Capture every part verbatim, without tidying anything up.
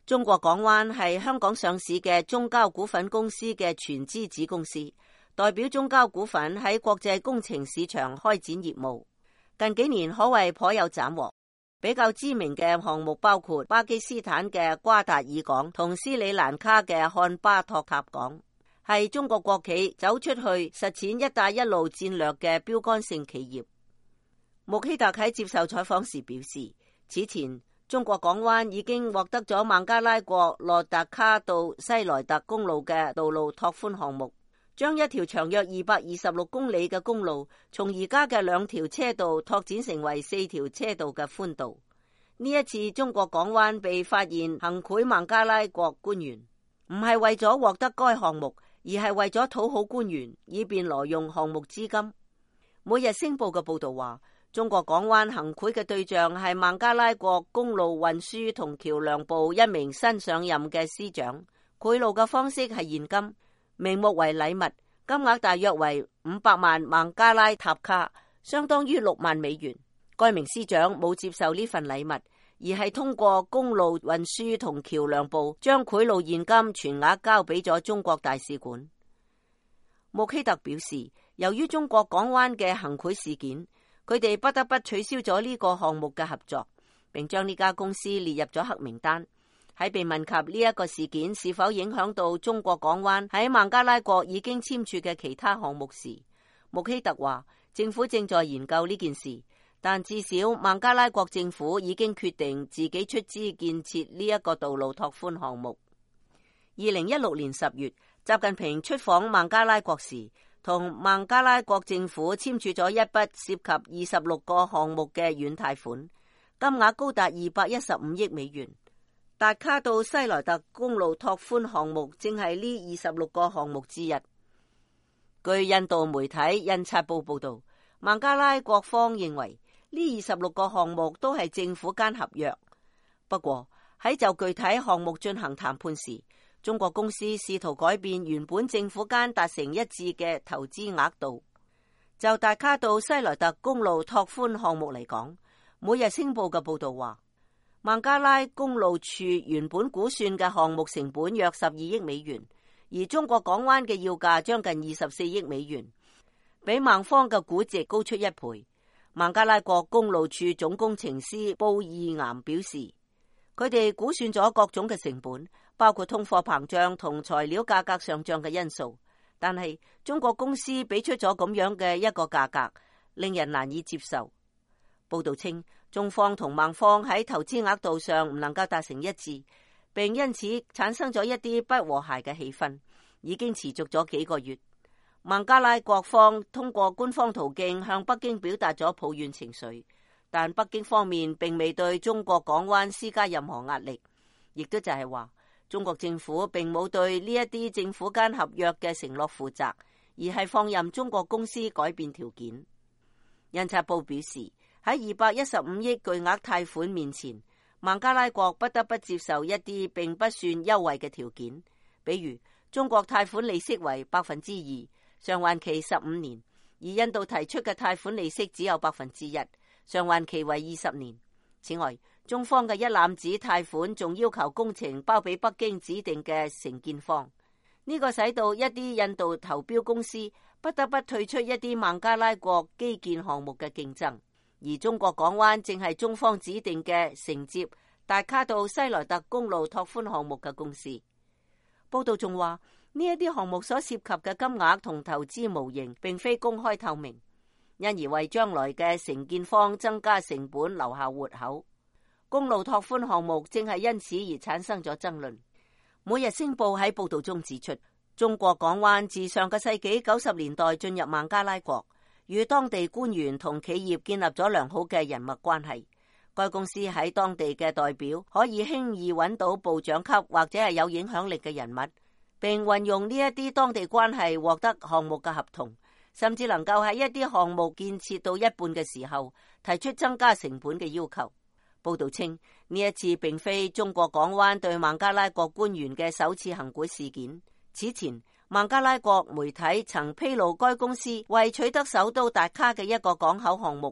中國港灣係香港上市嘅中交股份公司嘅全資子公司，代表中交股份喺國際工程市場開展業務。近幾年可謂頗有斬獲，比較知名嘅項目包括巴基斯坦嘅瓜達爾港同斯里蘭卡嘅漢巴托塔港，係中國國企走出去實踐一帶一路戰略嘅標杆性企業。穆希特喺接受採訪時表示，此前中國港灣已經獲得咗孟加拉國洛達卡到西萊特公路嘅道路拓寬項目，將一條長約二百二十六公里嘅公路從而家嘅兩條車道拓展成為四條車道嘅寬度。呢一次中國港灣被發現行賄孟加拉國官員，唔係為咗獲得該項目，而係為咗討好官員，以便挪用項目資金。每日星報嘅報道話，中國港灣行賄嘅對象係孟加拉國公路運輸同橋梁部一名新上任嘅司長，賄賂嘅方式係現金，名目為禮物，金額大約為五百萬孟加拉塔卡，相當於六萬美元。該名司長冇接受呢份禮物，而係通過公路運輸同橋梁部將賄賂現金全額交俾咗中國大使館。穆希特表示，由於中國港灣嘅行賄事件，佢哋不得不取消咗呢個項目嘅合作，並將呢家公司列入咗黑名單。喺被問及呢一個事件是否影響到中國港灣喺孟加拉國已經簽署嘅其他項目時，穆希特話政府正在研究呢件事，但至少孟加拉國政府已經決定自己出資建設呢一個道路拓寬項目。二零一六年十月，習近平出訪孟加拉國時，同孟加拉國政府簽署咗一筆涉及二十六個項目嘅軟貸款，金額高達二百一十五億美元。達卡到西萊特公路拓寬項目正係呢二十六個項目之一。據印度媒體印刷報報道，孟加拉國方認為呢二十六個項目都係政府間合約，不過喺就具體項目進行談判時，中國公司試圖改變原本政府間達成一致嘅投資額度。就達卡到西萊特公路拓寬項目嚟講，每日星報嘅報道話，孟加拉公路處原本估算嘅項目成本約十二億美元，而中國港灣嘅要價將近二十四億美元，比孟方嘅估值高出一倍。孟加拉國公路處總工程師布爾岩表示，佢哋估算咗各種嘅成本，包括通貨膨脹同材料價格上漲嘅因素，但係中國公司俾出咗咁樣嘅一個價格，令人難以接受。報道稱，中方同孟方喺投資額度上唔能夠達成一致，並因此產生咗一啲不和諧嘅氣氛，已經持續咗幾個月。孟加拉國方通過官方途徑向北京表達咗抱怨情緒，但北京方面並未對中國港灣施加任何壓力，亦都就係話，中國政府並冇對呢一啲政府間合約嘅承諾負責，而係放任中國公司改變條件。印刷報表示，喺二百一十五億巨額貸款面前，孟加拉國不得不接受一啲並不算優惠嘅條件，比如中國貸款利息為百分之二，償還期十五年，而印度提出嘅貸款利息只有百分之一，償還期為二十年。此外，中方嘅一攬子貸款仲要求工程包俾北京指定嘅承建方，呢個使到一啲印度投標公司不得不退出一啲孟加拉國基建項目嘅競爭。而中國港灣正係中方指定嘅承接達卡到西萊特公路拓寬項目嘅公司。報道仲話，呢一啲項目所涉及嘅金額同投資模型並非公開透明，因而為將來嘅承建方增加成本留下活口。公路拓寬項目正係因此而產生咗爭論。每日星報喺報道中指出，中國港灣自上個世紀九十年代進入孟加拉國，與當地官員同企業建立咗良好嘅人脈關係。該公司喺當地嘅代表可以輕易揾到部長級或者係有影響力嘅人物，並運用呢一啲當地關係獲得項目嘅合同，甚至能夠喺一啲項目建設到一半嘅時候提出增加成本嘅要求。報道稱，呢一次並非中國港灣對孟加拉國官員嘅首次行賄事件。此前，孟加拉國媒體曾披露該公司為取得首都達卡嘅一個港口項目，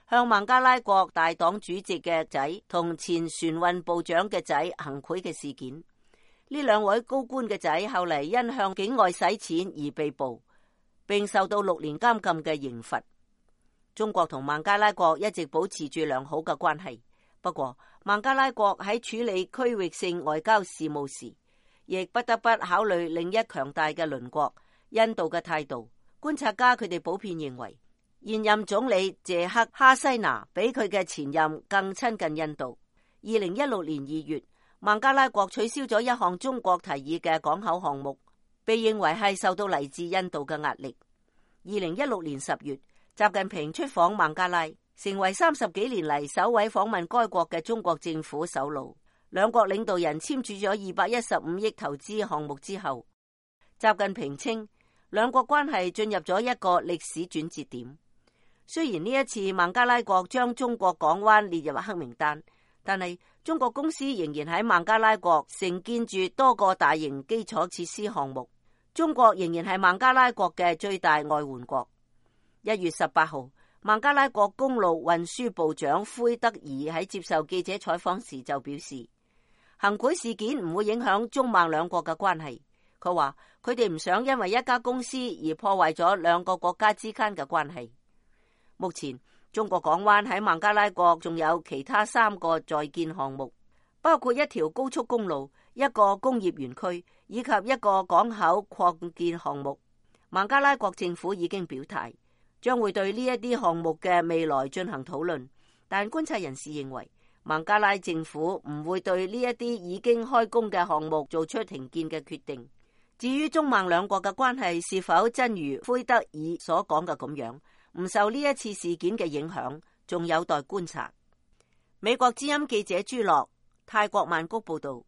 向孟加拉國大黨主席嘅仔同前船運部長嘅仔行賄嘅事件。呢兩位高官嘅仔後嚟因向境外洗錢而被捕，並受到六年監禁嘅刑罰。中國同孟加拉國一直保持住良好嘅關係，不過孟加拉國喺處理區域性外交事務時，亦不得不考慮另一強大嘅鄰國印度嘅態度。觀察家佢哋普遍認為，現任總理謝克哈西拿比佢嘅前任更親近印度。二零一六年二月，孟加拉國取消咗一項中國提議嘅港口項目，被認為係受到嚟自印度嘅壓力。二零一六年十月，習近平出訪孟加拉，成為三十幾年嚟首位訪問該國嘅中國政府首腦。兩國領導人簽署咗二百一十五億投資項目之後，習近平稱兩國關係進入咗一個歷史轉折點。雖然呢一次孟加拉國將中國港灣列入黑名單，但係中國公司仍然喺孟加拉國承建住多個大型基礎設施項目。中國仍然係孟加拉國嘅最大外援國。一月十八號，孟加拉國公路運輸部長灰德爾喺接受記者採訪時就表示，行賄事件唔會影響中孟兩國嘅關係。佢話佢哋唔想因為一家公司而破壞咗兩個國家之間嘅關係。目前中國港灣喺孟加拉國仲有其他三個在建項目，包括一條高速公路、一個工業園區以及一個港口擴建項目。孟加拉國政府已經表態，將會對呢一啲項目嘅未來進行討論，但觀察人士認為，孟加拉政府唔會對呢一啲已經開工嘅項目做出停建嘅決定。至於中孟兩國嘅關係是否真如灰德爾所講嘅咁樣，唔受呢一次事件嘅影響，仲有待觀察。美國之音記者朱樂，泰國曼谷報道。